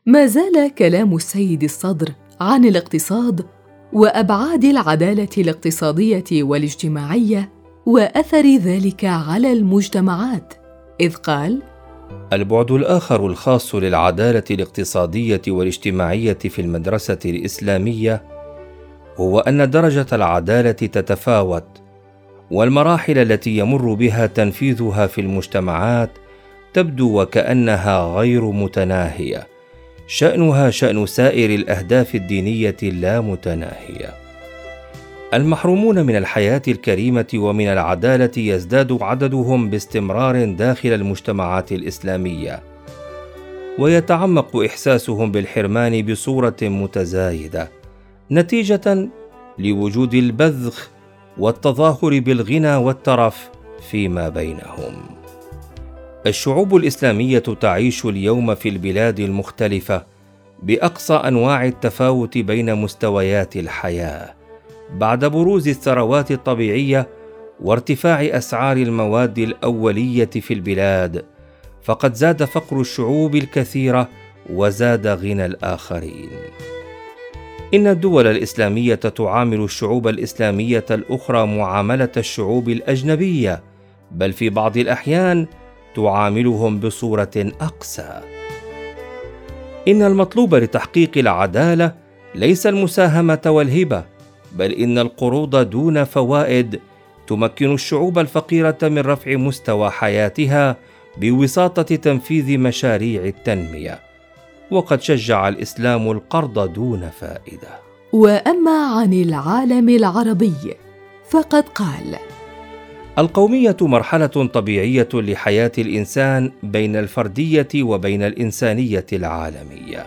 ما زال كلام السيد الصدر عن الاقتصاد وأبعاد العدالة الاقتصادية والاجتماعية وأثر ذلك على المجتمعات، إذ قال: البعد الآخر الخاص للعدالة الاقتصادية والاجتماعية في المدرسة الإسلامية هو أن درجة العدالة تتفاوت، والمراحل التي يمر بها تنفيذها في المجتمعات تبدو وكأنها غير متناهية، شأنها شأن سائر الأهداف الدينية اللامتناهية. المحرومون من الحياة الكريمة ومن العدالة يزداد عددهم باستمرار داخل المجتمعات الإسلامية، ويتعمق إحساسهم بالحرمان بصورة متزايدة نتيجة لوجود البذخ والتظاهر بالغنى والترف فيما بينهم. الشعوب الإسلامية تعيش اليوم في البلاد المختلفة بأقصى أنواع التفاوت بين مستويات الحياة بعد بروز الثروات الطبيعية وارتفاع أسعار المواد الأولية في البلاد، فقد زاد فقر الشعوب الكثيرة وزاد غنى الآخرين. إن الدول الإسلامية تعامل الشعوب الإسلامية الأخرى معاملة الشعوب الأجنبية، بل في بعض الأحيان تعاملهم بصورة أقسى. إن المطلوب لتحقيق العدالة ليس المساهمة والهبة، بل إن القروض دون فوائد تمكن الشعوب الفقيرة من رفع مستوى حياتها بوساطة تنفيذ مشاريع التنمية، وقد شجع الإسلام القرض دون فائدة. وأما عن العالم العربي فقد قال: القومية مرحلة طبيعية لحياة الإنسان بين الفردية وبين الإنسانية العالمية.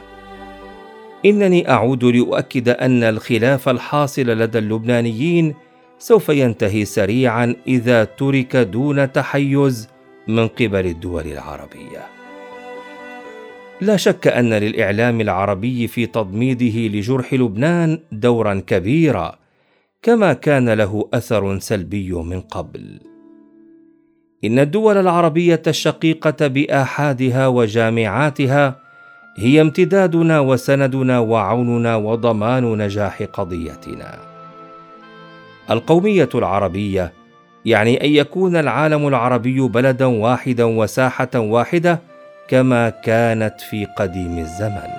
إنني أعود لأؤكد أن الخلاف الحاصل لدى اللبنانيين سوف ينتهي سريعاً إذا ترك دون تحيز من قبل الدول العربية. لا شك أن للإعلام العربي في تضميده لجرح لبنان دورا كبيرا، كما كان له أثر سلبي من قبل. إن الدول العربية الشقيقة بآحادها وجامعاتها هي امتدادنا وسندنا وعوننا وضمان نجاح قضيتنا. القومية العربية يعني أن يكون العالم العربي بلدا واحدا وساحة واحدة كما كانت في قديم الزمن.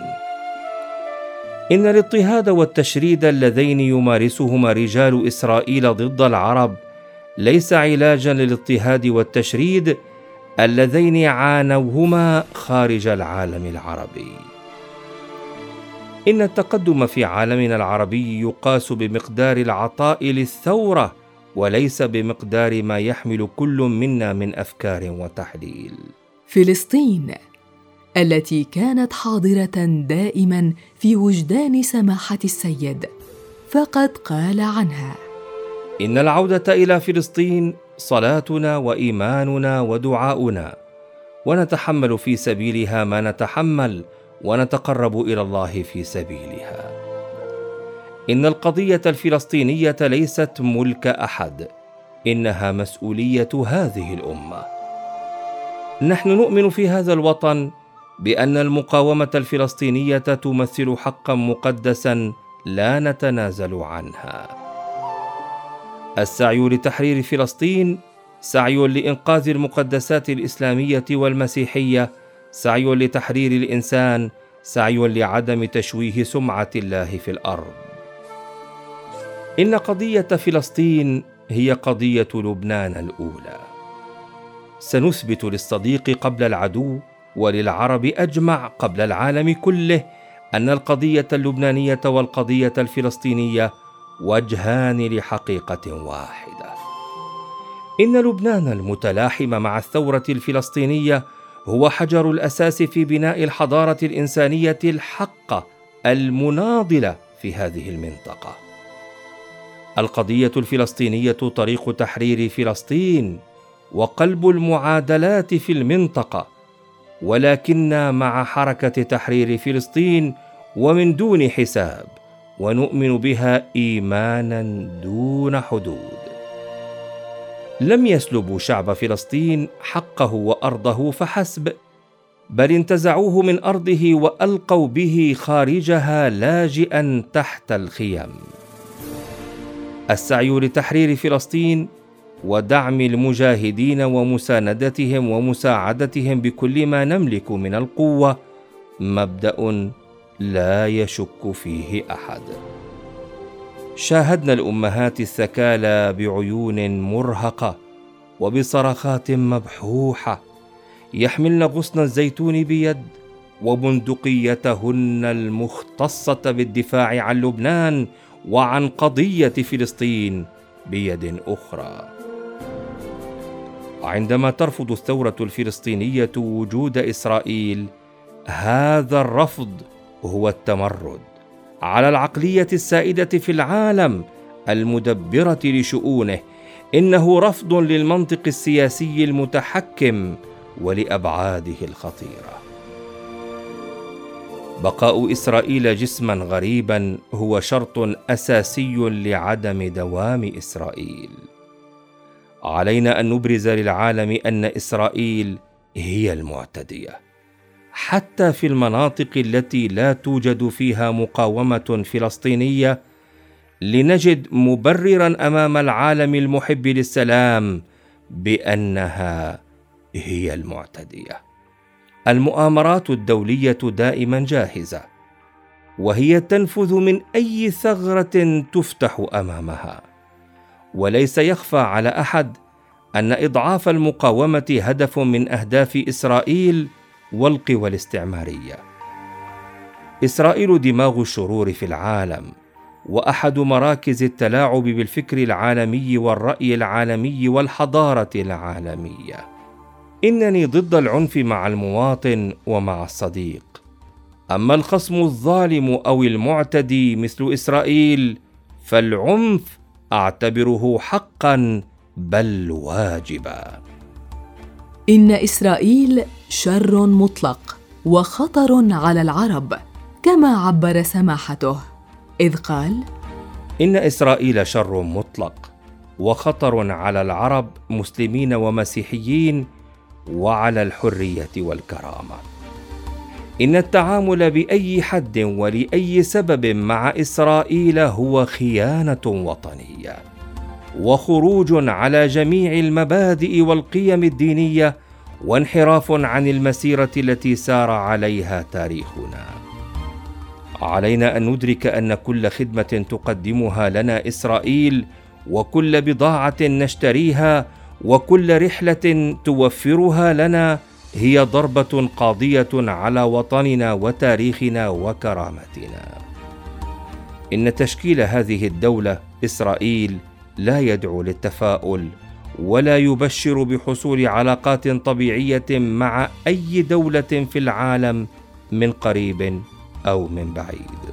إن الاضطهاد والتشريد اللذين يمارسهما رجال إسرائيل ضد العرب ليس علاجا للاضطهاد والتشريد اللذين عانوهما خارج العالم العربي. إن التقدم في عالمنا العربي يقاس بمقدار العطاء للثورة وليس بمقدار ما يحمل كل منا من أفكار وتحليل. فلسطين التي كانت حاضرة دائما في وجدان سماحة السيد فقد قال عنها: إن العودة إلى فلسطين صلاتنا وإيماننا ودعاؤنا، ونتحمل في سبيلها ما نتحمل ونتقرب إلى الله في سبيلها. إن القضية الفلسطينية ليست ملك أحد، إنها مسؤولية هذه الأمة. نحن نؤمن في هذا الوطن بأن المقاومة الفلسطينية تمثل حقا مقدسا لا نتنازل عنها. السعي لتحرير فلسطين سعي لإنقاذ المقدسات الإسلامية والمسيحية، سعي لتحرير الإنسان، سعي لعدم تشويه سمعة الله في الأرض. إن قضية فلسطين هي قضية لبنان الأولى. سنثبت للصديق قبل العدو وللعرب أجمع قبل العالم كله أن القضية اللبنانية والقضية الفلسطينية وجهان لحقيقة واحدة. إن لبنان المتلاحم مع الثورة الفلسطينية هو حجر الأساس في بناء الحضارة الإنسانية الحقة المناضلة في هذه المنطقة. القضية الفلسطينية طريق تحرير فلسطين وقلب المعادلات في المنطقة، ولكننا مع حركة تحرير فلسطين ومن دون حساب، ونؤمن بها إيمانا دون حدود. لم يسلبوا شعب فلسطين حقه وأرضه فحسب، بل انتزعوه من أرضه وألقوا به خارجها لاجئا تحت الخيم. السعي لتحرير فلسطين ودعم المجاهدين ومساندتهم ومساعدتهم بكل ما نملك من القوة مبدأ لا يشك فيه أحد. شاهدنا الأمهات الثكالى بعيون مرهقة وبصرخات مبحوحة يحملن غصن الزيتون بيد وبندقيتهن المختصة بالدفاع عن لبنان وعن قضية فلسطين بيد أخرى. عندما ترفض الثورة الفلسطينية وجود إسرائيل، هذا الرفض هو التمرد على العقلية السائدة في العالم المدبرة لشؤونه. إنه رفض للمنطق السياسي المتحكم ولأبعاده الخطيرة. بقاء إسرائيل جسما غريبا هو شرط أساسي لعدم دوام إسرائيل. علينا أن نبرز للعالم أن إسرائيل هي المعتدية، حتى في المناطق التي لا توجد فيها مقاومة فلسطينية، لنجد مبررا أمام العالم المحب للسلام بأنها هي المعتدية. المؤامرات الدولية دائما جاهزة، وهي تنفذ من أي ثغرة تفتح أمامها. وليس يخفى على أحد أن إضعاف المقاومة هدف من أهداف إسرائيل والقوى الاستعمارية. إسرائيل دماغ الشرور في العالم، وأحد مراكز التلاعب بالفكر العالمي والرأي العالمي والحضارة العالمية. إنني ضد العنف مع المواطن ومع الصديق، أما الخصم الظالم أو المعتدي مثل إسرائيل فالعنف أعتبره حقا بل واجبا. إن إسرائيل شر مطلق وخطر على العرب، كما عبر سماحته، إذ قال: إن إسرائيل شر مطلق وخطر على العرب مسلمين ومسيحيين وعلى الحرية والكرامة. إن التعامل بأي حد ولأي سبب مع إسرائيل هو خيانة وطنية وخروج على جميع المبادئ والقيم الدينية وانحراف عن المسيرة التي سار عليها تاريخنا. علينا أن ندرك أن كل خدمة تقدمها لنا إسرائيل، وكل بضاعة نشتريها، وكل رحلة توفرها لنا هي ضربة قاضية على وطننا وتاريخنا وكرامتنا. إن تشكيل هذه الدولة إسرائيل لا يدعو للتفاؤل ولا يبشر بحصول علاقات طبيعية مع أي دولة في العالم من قريب أو من بعيد.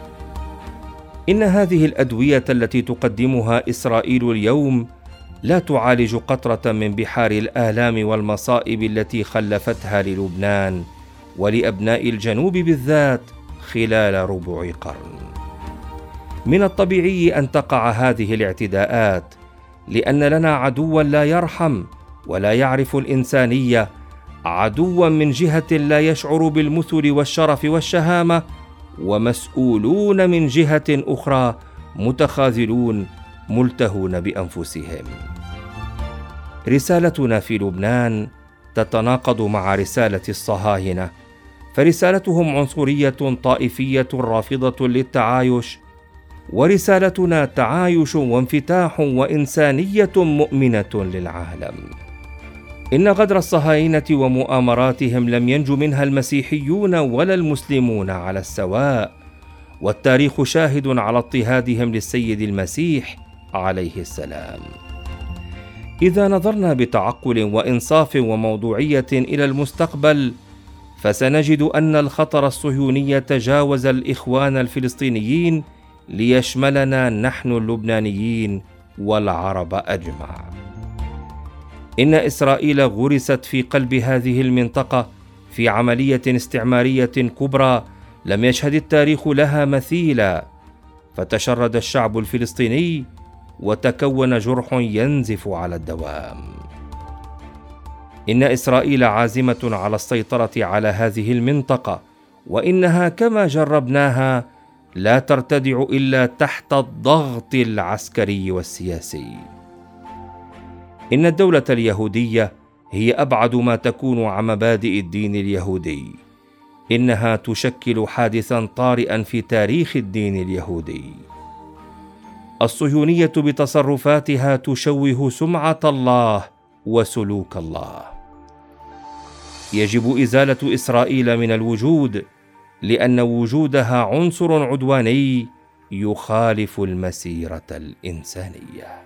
إن هذه الأدوية التي تقدمها إسرائيل اليوم لا تعالج قطرة من بحار الآلام والمصائب التي خلفتها للبنان ولأبناء الجنوب بالذات خلال ربع قرن. من الطبيعي أن تقع هذه الاعتداءات، لأن لنا عدوا لا يرحم ولا يعرف الإنسانية، عدوا من جهة لا يشعر بالمثل والشرف والشهامة، ومسؤولون من جهة أخرى متخاذلون ملتهون بأنفسهم. رسالتنا في لبنان تتناقض مع رسالة الصهاينة، فرسالتهم عنصرية طائفية رافضة للتعايش، ورسالتنا تعايش وانفتاح وإنسانية مؤمنة للعالم. إن غدر الصهاينة ومؤامراتهم لم ينج منها المسيحيون ولا المسلمون على السواء، والتاريخ شاهد على اضطهادهم للسيد المسيح عليه السلام. إذا نظرنا بتعقل وإنصاف وموضوعية إلى المستقبل، فسنجد أن الخطر الصهيوني تجاوز الإخوان الفلسطينيين ليشملنا نحن اللبنانيين والعرب أجمع. إن إسرائيل غرست في قلب هذه المنطقة في عملية استعمارية كبرى لم يشهد التاريخ لها مثيلا، فتشرد الشعب الفلسطيني وتكون جرح ينزف على الدوام. إن إسرائيل عازمة على السيطرة على هذه المنطقة، وإنها كما جربناها لا ترتدع إلا تحت الضغط العسكري والسياسي. إن الدولة اليهودية هي أبعد ما تكون عن مبادئ الدين اليهودي. إنها تشكل حادثا طارئا في تاريخ الدين اليهودي. الصهيونية بتصرفاتها تشوه سمعة الله وسلوك الله. يجب إزالة إسرائيل من الوجود، لأن وجودها عنصر عدواني يخالف المسيرة الإنسانية.